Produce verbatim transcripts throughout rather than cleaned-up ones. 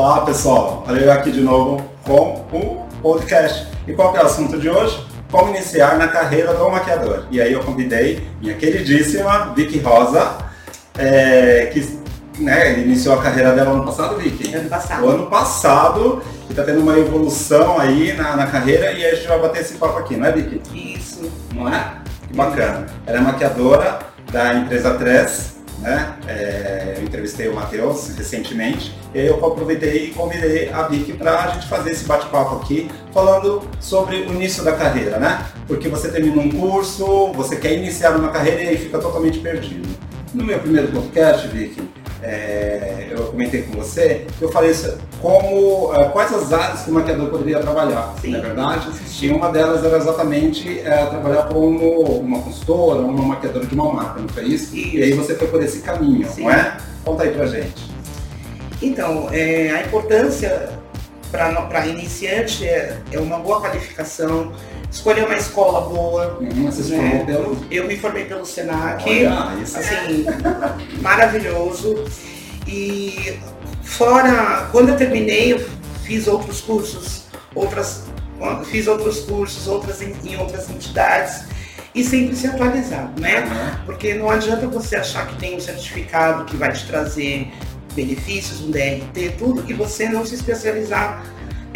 Olá pessoal, olha eu aqui de novo com o podcast. E qual que é o assunto de hoje? Como iniciar na carreira do maquiador. E aí eu convidei minha queridíssima Vicky Rosa, é, que né, iniciou a carreira dela ano passado, Vicky? Ano passado. O ano passado, que está tendo uma evolução aí na, na carreira e aí a gente vai bater esse papo aqui, não é, Vicky? Isso. Não é? Que bacana. Ela é maquiadora da empresa Tress, né? É, eu entrevistei o Matheus recentemente e aí eu aproveitei e convidei a Vicky para a gente fazer esse bate-papo aqui, falando sobre o início da carreira, né? Porque você termina um curso, você quer iniciar uma carreira e aí fica totalmente perdido. No meu primeiro podcast, Vicky, é, eu comentei com você que eu falei como, quais as áreas que o maquiador poderia trabalhar, Sim. Não é verdade? E uma delas era exatamente é, trabalhar como uma consultora, uma maquiadora de uma marca, não foi isso? Isso. E aí você foi por esse caminho, Sim. não é? Conta aí pra gente. Então, é, a importância para iniciante é, é uma boa qualificação, escolher uma escola boa. Uhum, você se né? formou pelo... Eu me formei pelo Senac, Olha, isso assim, maravilhoso. E fora, quando eu terminei, eu fiz outros cursos, outras, fiz outros cursos, outras em, em outras entidades. E sempre se atualizar, né? Uhum. Porque não adianta você achar que tem um certificado que vai te trazer benefícios, um D R T, tudo, e você não se especializar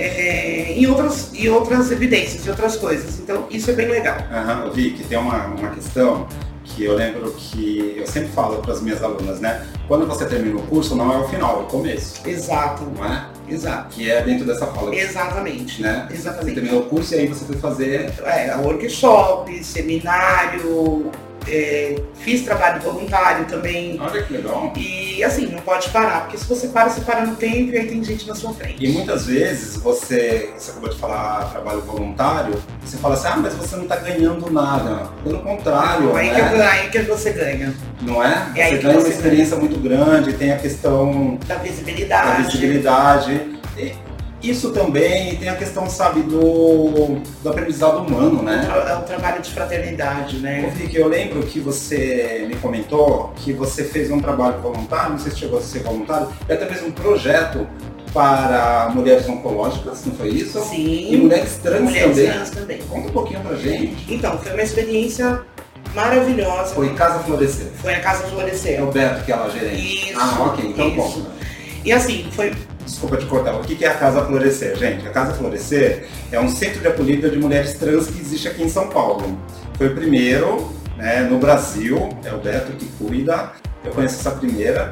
é, em, outras, em outras evidências, em outras coisas. Então, isso é bem legal. Aham, eu vi que tem uma, uma questão que eu lembro que eu sempre falo para as minhas alunas, né? Quando você termina o curso, não é o final, é o começo. Exato. Não é? Exato. Que é dentro dessa fala. Exatamente. Né? Você Exatamente. terminou o curso e aí você foi fazer... É, workshop, seminário, é, fiz trabalho voluntário também. Olha que legal. E assim, não pode parar, porque se você para, você para no tempo e aí tem gente na sua frente. E muitas vezes você, você acabou de falar trabalho voluntário, você fala assim, ah, mas você não está ganhando nada. Pelo contrário, Aí, né? que, aí que você ganha. Não é? É aí você que ganha você uma experiência muito grande, tem a questão Da visibilidade. da visibilidade. E isso também tem a questão, sabe, do, do aprendizado humano, né? É um trabalho de fraternidade, Ô, né? Vicky, eu lembro que você me comentou que você fez um trabalho voluntário, não sei se chegou a ser voluntário, e até mesmo um projeto para mulheres oncológicas, não foi isso? Sim. E mulheres trans Mulheres também. trans também. Conta um pouquinho pra gente. Então, foi uma experiência maravilhosa. Foi Casa Florescer. Foi a Casa Florescer. É o Beto que ela é gerente. Isso. Ah, ok, então isso. conta. E assim, foi. Desculpa te cortar, o que é a Casa Florescer, gente? A Casa Florescer é um centro de acolhida de mulheres trans que existe aqui em São Paulo. Foi o primeiro, né, no Brasil, é o Beto que cuida, eu conheço essa primeira,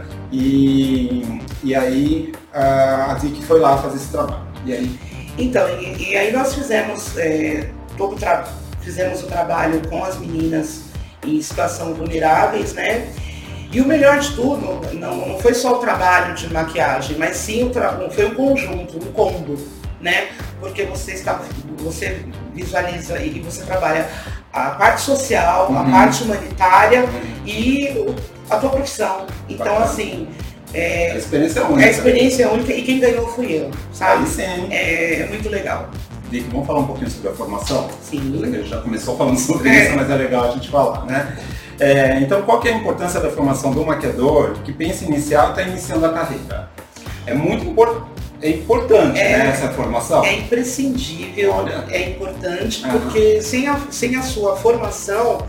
e, e aí a Vicky foi lá fazer esse trabalho. E aí? Então, e, e aí nós fizemos, é, todo tra... fizemos o trabalho com as meninas em situação vulneráveis, né? E o melhor de tudo, não, não foi só o trabalho de maquiagem, mas sim o tra... foi um conjunto, um combo, né? Porque você, está, você visualiza e você trabalha a parte social, Uhum. a parte humanitária Uhum. e o- a tua profissão. Então, Bacana. assim, é, A experiência é é única. a experiência única e quem ganhou fui eu, sabe? Aí sim. É, é muito legal. Vicky, vamos falar um pouquinho sobre a formação? Sim. A gente já começou falando sobre É. isso, mas é legal a gente falar, né? É, então, qual que é a importância da formação do maquiador que pensa em iniciar ou está iniciando a carreira? É muito impor- é importante, É. né, essa formação? É imprescindível, Olha. é importante, Aham. porque sem a, sem a sua formação,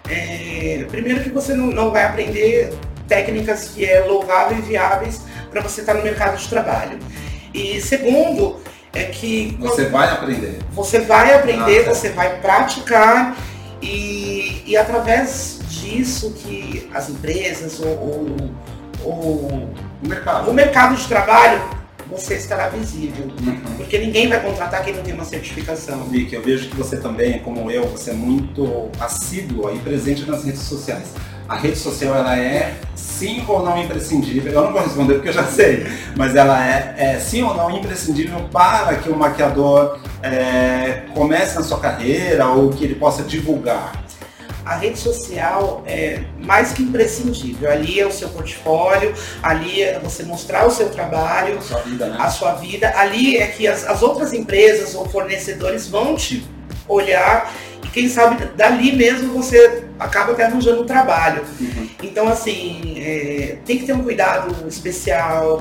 é, primeiro que você não, não vai aprender técnicas que é louvável e viáveis para você estar no mercado de trabalho. E segundo, é que Você vai aprender. você vai aprender, Ah, certo. você vai praticar e, e através disso que as empresas ou, ou, ou No mercado. o mercado de trabalho, você estará visível. Uhum. Porque ninguém vai contratar quem não tem uma certificação. Vicky, eu vejo que você também, como eu, você é muito assíduo e presente nas redes sociais. A rede social, ela é sim ou não imprescindível? Eu não vou responder porque eu já sei, mas ela é, é sim ou não imprescindível para que o maquiador é, comece na sua carreira ou que ele possa divulgar? A rede social é mais que imprescindível. Ali é o seu portfólio, ali é você mostrar o seu trabalho, A sua vida, né? a sua vida. Ali é que as, as outras empresas ou fornecedores vão te olhar e quem sabe dali mesmo você acaba até arranjando um trabalho. Uhum. Então, assim, é, tem que ter um cuidado especial,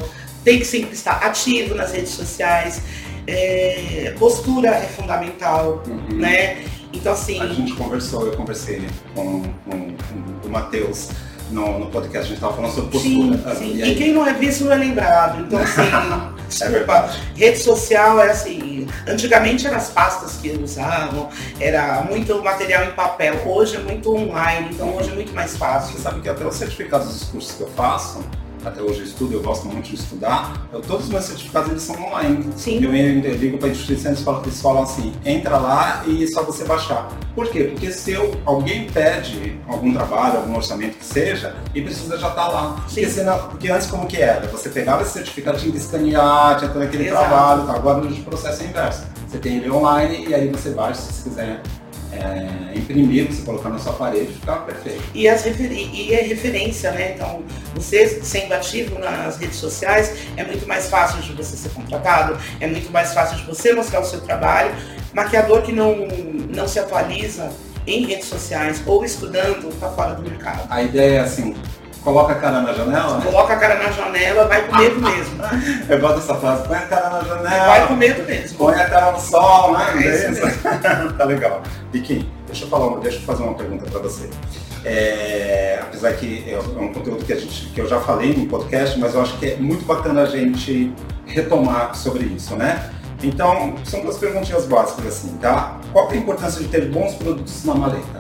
tem que sempre estar ativo nas redes sociais, é, postura é fundamental, uhum. né? Então assim... A gente conversou, eu conversei com, com, com o Matheus no, no podcast, a gente estava falando sobre postura. Sim, sim. E, e aí... quem não é visto não é lembrado, então assim... Desculpa, é rede social é assim, antigamente eram as pastas que usavam, era muito material em papel, hoje é muito online, então hoje é muito mais fácil. Você sabe que até os certificados dos cursos que eu faço, até hoje eu estudo, eu gosto muito de estudar, eu, todos os meus certificados eles são online. Sim. Eu, eu, eu ligo para a instituição e eles, eles falam assim, entra lá e é só você baixar. Por quê? Porque se eu, alguém pede algum trabalho, algum orçamento que seja, e precisa já estar lá. Porque, senão, porque antes como que era? Você pegava esse certificado, tinha que escanear, tinha todo aquele Exato. Trabalho, tá? Agora o processo é inverso. Você tem ele online e aí você baixa se você quiser. É, imprimir, você colocar na sua parede, fica perfeito. E, as refer... e é referência, né? Então, você sendo ativo nas redes sociais, é muito mais fácil de você ser contratado, é muito mais fácil de você mostrar o seu trabalho. Maquiador que não, não se atualiza em redes sociais ou estudando, está fora do mercado. A ideia é assim, coloca a cara na janela? Coloca a cara na janela, vai com medo mesmo. Eu gosto dessa frase, põe a cara na janela. Vai com medo mesmo. Põe a cara no sol, né? É isso mesmo. Tá legal. Vicky, deixa eu falar, deixa eu fazer uma pergunta para você. É, apesar que é um conteúdo que, a gente, que eu já falei no podcast, mas eu acho que é muito bacana a gente retomar sobre isso, né? Então, são duas perguntinhas básicas assim, tá? Qual que é a importância de ter bons produtos na maleta?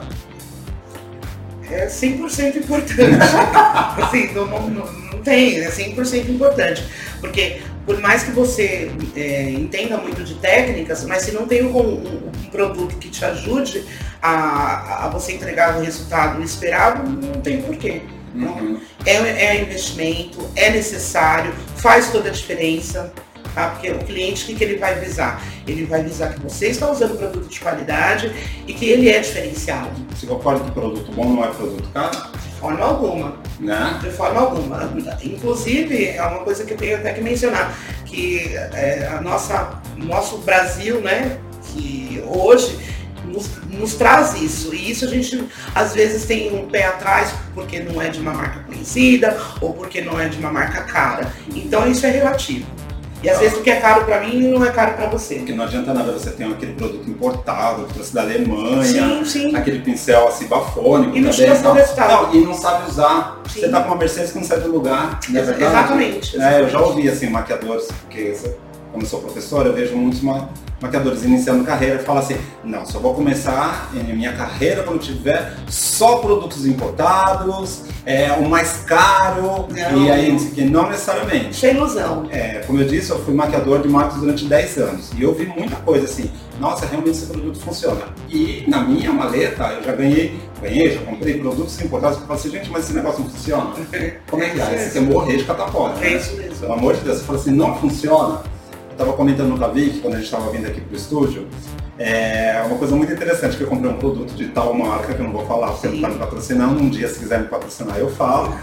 É cem por cento importante. assim, não, não, não tem, é cem por cento importante. Porque por mais que você é, entenda muito de técnicas, mas se não tem um, um, um produto que te ajude a, a você entregar o resultado esperado, não tem porquê. Uhum. Então, é, é investimento, é necessário, faz toda a diferença. Tá? Porque o cliente, o que, que ele vai visar? Ele vai visar que você está usando produto de qualidade e que ele é diferenciado. Você concorda que produto bom não é produto caro? De forma alguma. Né? De forma alguma. Inclusive, é uma coisa que eu tenho até que mencionar, que é, a nossa, nosso Brasil, né, que hoje nos, nos traz isso. E isso a gente, às vezes, tem um pé atrás porque não é de uma marca conhecida ou porque não é de uma marca cara. Então, isso é relativo. E às vezes o que é caro pra mim não é caro pra você. Porque não adianta nada você ter aquele produto importado, que trouxe da Alemanha, sim, sim. aquele pincel assim bafônico. E não te dá resultado. Não, e não sabe usar. Sim. Você tá com uma Mercedes que não sai do lugar, não é verdade? Exatamente. É, eu já ouvi assim, maquiadores, porque como eu sou professor, eu vejo muitos maquiadores iniciando carreira e falam assim, não, só vou começar em minha carreira quando tiver só produtos importados, é, o mais caro, não. E aí que não necessariamente. Isso é ilusão. É, como eu disse, eu fui maquiador de marcas durante dez anos e eu vi muita coisa assim, nossa, realmente esse produto funciona. E na minha maleta eu já ganhei, ganhei, já comprei produtos importados que eu falei assim, gente, mas esse negócio não funciona? Como é que é? Você quer morrer de catapora, né? É isso mesmo. Pelo amor de Deus, você fala assim, não funciona. Eu estava comentando com a Vicky, quando a gente estava vindo aqui para o estúdio, é uma coisa muito interessante, que eu comprei um produto de tal marca, que eu não vou falar, porque não está me patrocinando, um dia se quiser me patrocinar eu falo,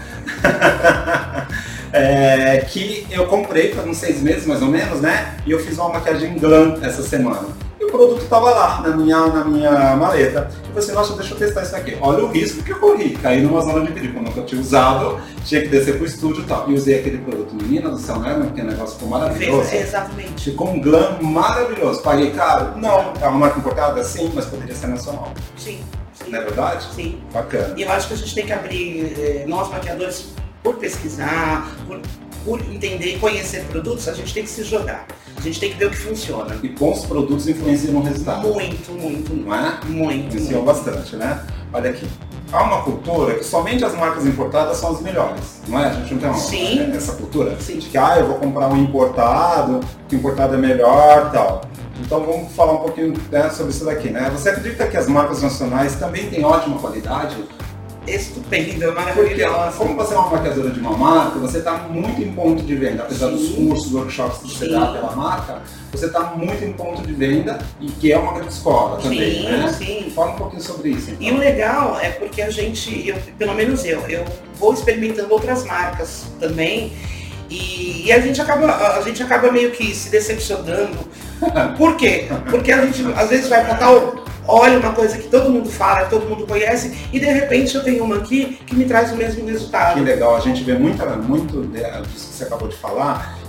é, que eu comprei faz uns seis meses mais ou menos, né, e eu fiz uma maquiagem glam essa semana. E o produto estava lá, na minha, na minha maleta. Eu falei assim, nossa, deixa eu testar isso aqui. Olha o risco que eu corri. Caí numa zona de perigo. Eu nunca tinha usado, tinha que descer pro estúdio e tal. E usei aquele produto. Menina do céu, né? Porque o negócio ficou maravilhoso. Fez, exatamente. Ficou um glam maravilhoso. Paguei caro? Não. É uma marca importada? Sim, mas poderia ser nacional. Sim. sim. Não é verdade? Sim. Bacana. E eu acho que a gente tem que abrir, nós maquiadores, por pesquisar, por, por entender e conhecer produtos, a gente tem que se jogar. A gente tem que ver o que funciona. E bons produtos influenciam no resultado. Muito, muito. Não é? Muito. Influenciam bastante, né? Olha aqui. Há uma cultura que somente as marcas importadas são as melhores, não é? A gente não tem uma, Sim. essa cultura Sim. de que ah, eu vou comprar um importado, que o importado é melhor e tal. Então vamos falar um pouquinho, né, sobre isso daqui, né? Você acredita que as marcas nacionais também têm ótima qualidade? Estupenda, maravilhosa. Porque, como você é uma maquiadora de uma marca, você está muito em ponto de venda. Apesar Sim. dos cursos, workshops que você Sim. dá pela marca, você está muito em ponto de venda e que é uma grande escola também, Sim, né? Sim. Fala um pouquinho sobre isso. Então. E o legal é porque a gente, eu, pelo menos eu, eu vou experimentando outras marcas também e, e a, gente acaba, a gente acaba meio que se decepcionando. Por quê? Porque a gente às vezes vai para tal... Olha uma coisa que todo mundo fala, que todo mundo conhece, e de repente eu tenho uma aqui que me traz o mesmo resultado. Que legal, a gente vê muita, muito disso que você acabou de falar,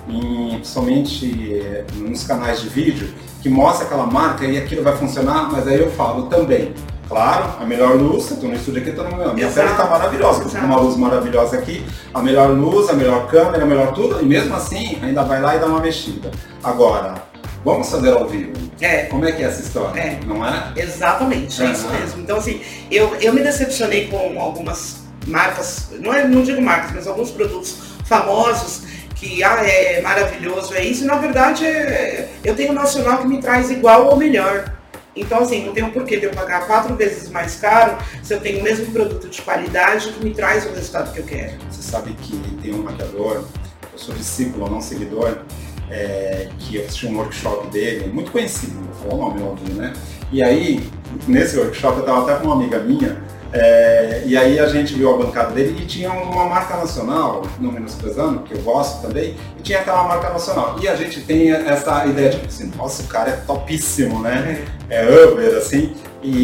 em, principalmente nos canais de vídeo, que mostra aquela marca e aquilo vai funcionar, mas aí eu falo também. Claro, a melhor luz, eu estou no estúdio aqui, estou no meu. Minha pele está maravilhosa, com uma luz maravilhosa aqui, a melhor luz, a melhor câmera, a melhor tudo, e mesmo assim ainda vai lá e dá uma mexida. Agora, vamos fazer ao vivo. É. Como é que é essa história? É. Não é? Exatamente, é uhum. isso mesmo. Então assim, eu, eu me decepcionei com algumas marcas, não, é, não digo marcas, mas alguns produtos famosos que ah, é maravilhoso, é isso, e na verdade é, eu tenho um nacional que me traz igual ou melhor. Então assim, não tem um porquê de eu pagar quatro vezes mais caro se eu tenho o mesmo produto de qualidade que me traz o resultado que eu quero. Você sabe que tem um maquiador, eu sou discípulo, não seguidor, é, que eu assisti um workshop dele, muito conhecido, vou falar o nome óbvio, né? E aí, nesse workshop eu estava até com uma amiga minha, É, e aí a gente viu a bancada dele e tinha uma marca nacional, não menosprezando, que eu gosto também, e tinha aquela marca nacional. E a gente tem essa ideia de assim, nossa, o cara é topíssimo, né? É Uber, assim,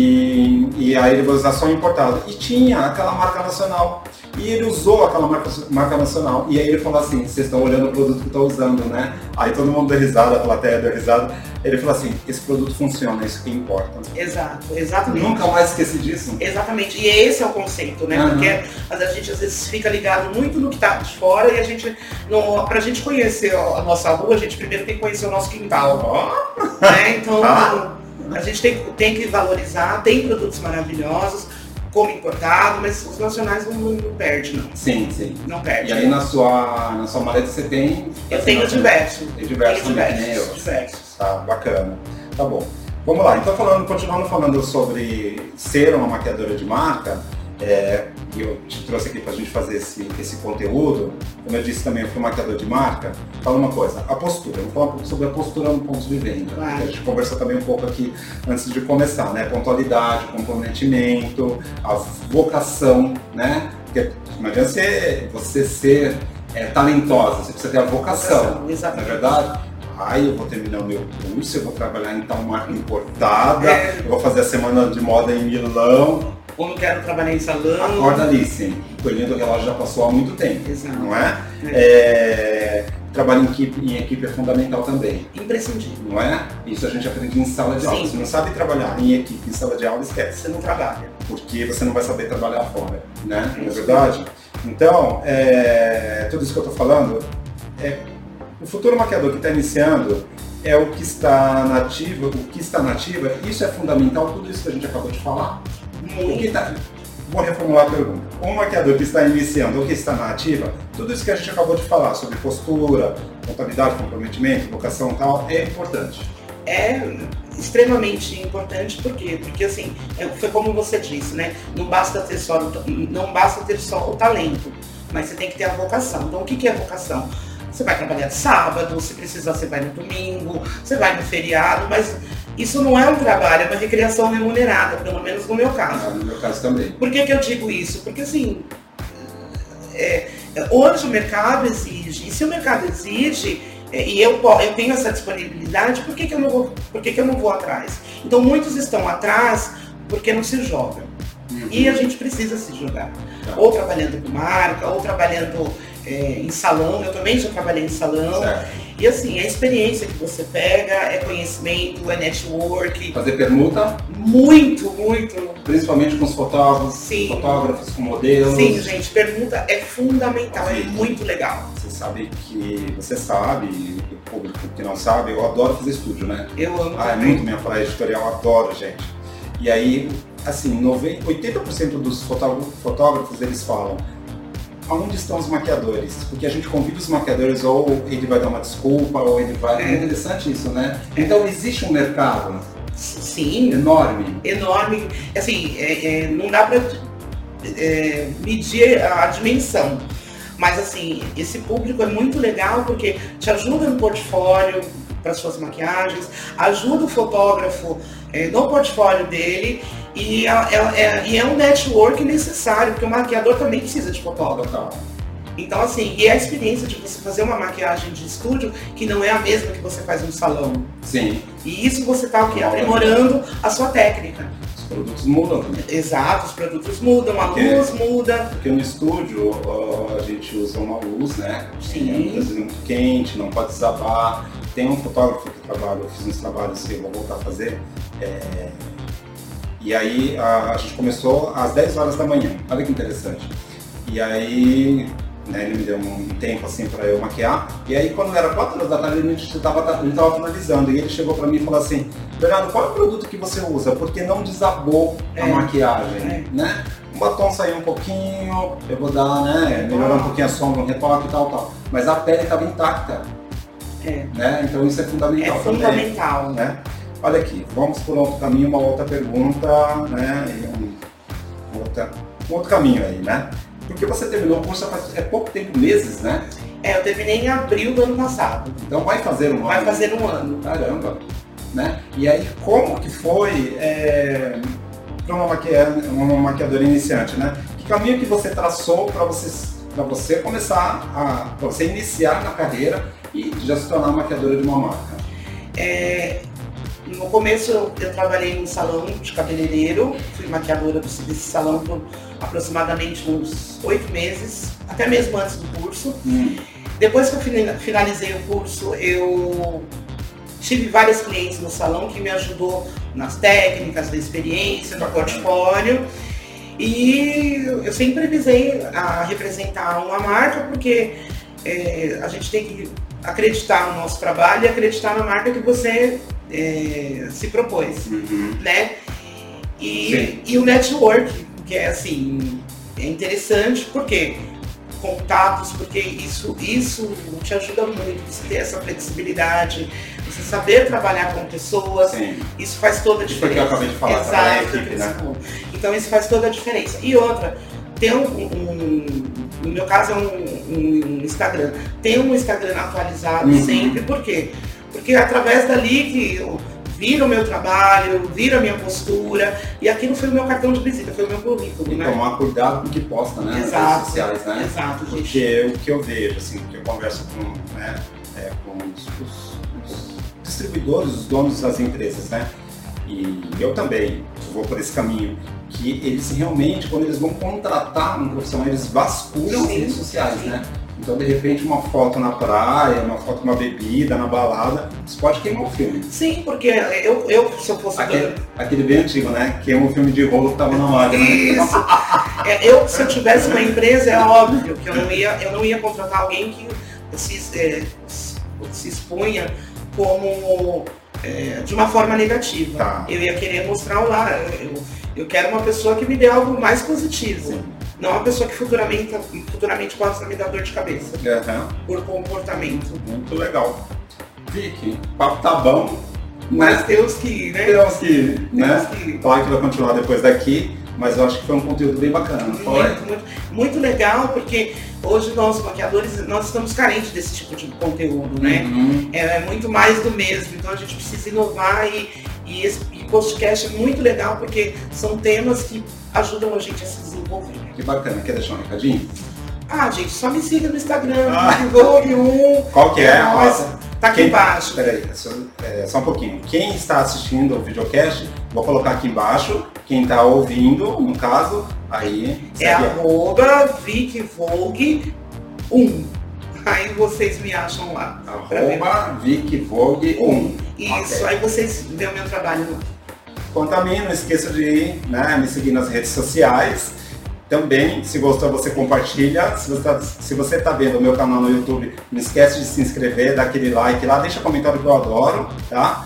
e, e aí ele vai usar só importado. E tinha aquela marca nacional. E ele usou aquela marca, marca nacional. E aí ele falou assim, vocês estão olhando o produto que eu estou usando, né? Aí todo mundo deu risada, a plateia deu risada. Ele falou assim, esse produto funciona, é isso que importa. Exato, exatamente. Nunca mais esqueci disso. Exatamente, e esse é o conceito, né? Uhum. Porque a gente às vezes fica ligado muito no que está de fora e a gente, no, pra gente conhecer a nossa rua, a gente primeiro tem que conhecer o nosso quintal. Oh. Né? Então, ah. a gente tem, tem que valorizar, tem produtos maravilhosos, como importado, mas os nacionais não, não perde, não. Sim, sim. Não perde. E aí na sua, na sua maleta você tem... Eu tenho diversos. Tem diversos tenho também, diversos, diversos. Tá, bacana. Tá bom. Vamos lá, então falando, continuando falando sobre ser uma maquiadora de marca, é, e eu te trouxe aqui pra gente fazer esse, esse conteúdo, como eu disse também, eu fui maquiador de marca. Fala uma coisa, a postura, vou falar um pouco sobre a postura no ponto de venda. Claro. A gente conversou também um pouco aqui antes de começar, né? Pontualidade, comprometimento, a vocação, né? Porque não adianta você, você ser é, talentosa, você precisa ter a vocação, vocação não é verdade? Ai, eu vou terminar o meu curso, eu vou trabalhar em tal marca importada, é. eu vou fazer a semana de moda em Milão. Ou não quero trabalhar em salão. Acorda ali, sim. O coelhinho do relógio já passou há muito tempo, exato. Não é? é. é... Trabalho em equipe, em equipe é fundamental também. Imprescindível. Não é? Isso a gente aprende em sala de aula. Se não sabe trabalhar em equipe, em sala de aula, esquece. Você não trabalha. Porque você não vai saber trabalhar fora, né? Não é verdade? Então, é... tudo isso que eu estou falando é... O futuro maquiador que está iniciando é o que está nativa, o que está nativa, isso é fundamental, tudo isso que a gente acabou de falar. O que tá, vou reformular a pergunta. Um maquiador que está iniciando ou que está na ativa, tudo isso que a gente acabou de falar sobre postura, contabilidade, comprometimento, vocação e tal, é importante. É extremamente importante, por quê? Porque assim, foi como você disse, né? Não basta ter só, não basta ter só o talento, mas você tem que ter a vocação. Então o que é vocação? Você vai trabalhar de sábado, se precisar você vai no domingo, você vai no feriado, mas isso não é um trabalho, é uma recreação remunerada, pelo menos no meu caso. Ah, no meu caso também. Por que que eu digo isso? Porque assim, é, hoje o mercado exige, e se o mercado exige, é, e eu, eu tenho essa disponibilidade, por que que eu não vou, por que que eu não vou atrás? Então muitos estão atrás porque não se jogam. Uhum. E a gente precisa se jogar. Tá. Ou trabalhando com marca, ou trabalhando é, em salão. Eu também já trabalhei em salão. Certo. E assim, a experiência que você pega é conhecimento, é network. Fazer permuta? Muito, muito. Principalmente com os fotógrafos, Sim. fotógrafos, com modelos. Sim, gente, permuta é fundamental, Sim. é muito legal. Você sabe que, você sabe, o público que não sabe, eu adoro fazer estúdio, né? Eu amo Ah, também. É muito minha praia editorial, eu adoro, gente. E aí, assim, noventa, oitenta por cento dos fotógrafos, eles falam, aonde estão os maquiadores? Porque a gente convida os maquiadores, ou ele vai dar uma desculpa, ou ele vai... É, é interessante isso, né? Então existe um mercado Sim, enorme. Enorme. Assim, é, é, não dá para é, medir a dimensão. Mas assim, esse público é muito legal porque te ajuda no portfólio para suas maquiagens, ajuda o fotógrafo é, no portfólio dele. E é, é, e é um network necessário, porque o maquiador também precisa de fotógrafo. Então assim, e é a experiência de você fazer uma maquiagem de estúdio que não é a mesma que você faz no salão. Sim. E isso você está o quê? Aprimorando a sua técnica. produtos mudam também. Exato, os produtos mudam, a porque, luz muda. Porque no estúdio ó, a gente usa uma luz, né? Sim. É, muitas vezes muito quente, não pode desabar. Tem um fotógrafo que trabalha, eu fiz uns trabalhos que eu vou voltar a fazer. É, e aí a, a gente começou às dez horas da manhã, olha que interessante. E aí né, ele me deu um tempo assim para eu maquiar. E aí quando era quatro horas da tarde a gente estava finalizando. E ele chegou para mim e falou assim: Bernardo, qual é o produto que você usa? Porque não desabou a é, maquiagem, é. né? O batom saiu um pouquinho, eu vou dar, né, melhorar um pouquinho a sombra, um retoque e tal, tal. Mas a pele estava intacta. É. Né? Então isso é fundamental. É fundamental. Também, né? Olha aqui, vamos por outro caminho, uma outra pergunta, né? E um, outra, um outro caminho aí, né? Porque você terminou o curso faz é pouco tempo, meses, né? É, eu terminei em abril do ano passado. Então vai fazer um vai ano. Vai fazer um ano. Caramba! Né? E aí, como que foi é, para uma, maquia, uma maquiadora iniciante, né? Que caminho que você traçou para você, para você começar a, para você iniciar na carreira e já se tornar maquiadora de uma marca? É, no começo eu, eu trabalhei em um salão de cabeleireiro, fui maquiadora desse salão por aproximadamente uns oito meses, até mesmo antes do curso. Hum. Depois que eu finalizei o curso, eu tive vários clientes no salão que me ajudou nas técnicas, na experiência, no portfólio. E eu sempre visei a representar uma marca porque é, a gente tem que acreditar no nosso trabalho e acreditar na marca que você é, se propôs, uhum. né? E, e o network, que é assim, é interessante porque contatos, porque isso, isso te ajuda muito, você ter essa flexibilidade, você saber trabalhar com pessoas. Sim. Isso faz toda a diferença. Porque eu acabei de falar, exato, equipe, né? Então isso faz toda a diferença. E outra, tem um, um no meu caso é um, um Instagram, tem um Instagram atualizado uhum. sempre, por quê? Porque através dali que eu vira o meu trabalho, vira a minha postura, e aquilo foi o meu cartão de visita, foi o meu currículo, e né? Tomar cuidado com o que posta, né? Exato, nas redes sociais, né? Exato, gente. Porque o que eu vejo, assim, que eu converso com, né, é, com os, os, os distribuidores, os donos das empresas, né? E eu também vou por esse caminho, que eles realmente, quando eles vão contratar um profissional, eles vasculham as redes sociais, sim. né? Então, de repente, uma foto na praia, uma foto de uma bebida, na balada, isso pode queimar o filme. Sim, porque eu, eu se eu fosse... Aquele, aquele bem antigo, né? Queima o filme de rolo que tava na moda, né? Isso! é, eu, se eu tivesse uma empresa, é óbvio que eu não ia, eu não ia contratar alguém que se, é, se expunha como... É, de uma forma negativa. Tá. Eu ia querer mostrar o lado. Eu, eu quero uma pessoa que me dê algo mais positivo. Sim. Não uma pessoa que futuramente, futuramente possa me dar dor de cabeça. Uhum. Por comportamento. Muito legal. Vicky, o papo tá bom. Mas né? temos que ir, né? Temos que ir, né? Temos que ir. Claro que vai continuar depois daqui, mas eu acho que foi um conteúdo bem bacana, não foi? Muito, muito, muito legal, porque hoje nós, maquiadores, nós estamos carentes desse tipo de conteúdo, né? Uhum. É, é muito mais do mesmo, então a gente precisa inovar e, e esse e podcast é muito legal, porque são temas que ajudam a gente a se desenvolver. Que bacana, quer deixar um recadinho? Ah, gente, só me siga no Instagram, ah. Vogue um. Qual que é? é nossa, tá aqui Quem... embaixo. Peraí, só, é, só um pouquinho. Quem está assistindo o videocast, vou colocar aqui embaixo. Quem está ouvindo, no caso, aí... É arroba Vicky Vogue um. Aí vocês me acham lá. Arroba Vicky Vogue um. Isso, okay. Aí vocês vêem o meu trabalho lá. Quanto a mim, não esqueça de ir, né, me seguir nas redes sociais. Também, se gostou, você compartilha. Se você está tá vendo o meu canal no YouTube, não esquece de se inscrever, dar aquele like lá, deixa comentário que eu adoro, tá?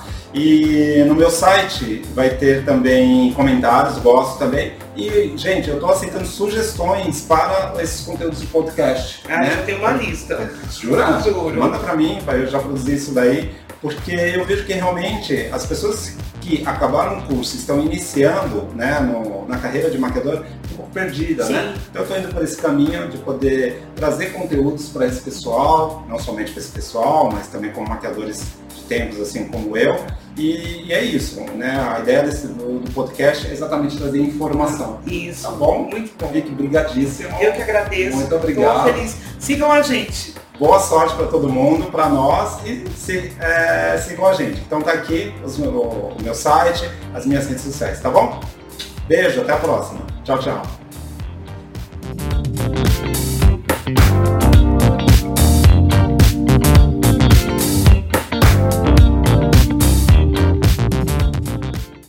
E no meu site vai ter também comentários, gosto também. E, gente, eu estou aceitando sugestões para esses conteúdos de podcast. Ah, né? Eu tenho uma lista. Jura? Juro. Manda para mim, para eu já produzir isso daí. Porque eu vejo que realmente as pessoas que acabaram o curso estão iniciando, né, no, na carreira de maquiador um pouco perdida, Sim. né? Então eu estou indo por esse caminho de poder trazer conteúdos para esse pessoal, não somente para esse pessoal, mas também como maquiadores de tempos assim como eu. E, e é isso, né? A ideia desse, do, do podcast é exatamente trazer informação. Isso, tá bom? Muito bom. Fique brigadíssimo. Eu que agradeço. Muito obrigado. Estou feliz. Sigam a gente. Boa sorte para todo mundo, para nós e se, é, sigam a gente. Então tá aqui os, o, o meu site, as minhas redes sociais, tá bom? Beijo, até a próxima. Tchau, tchau.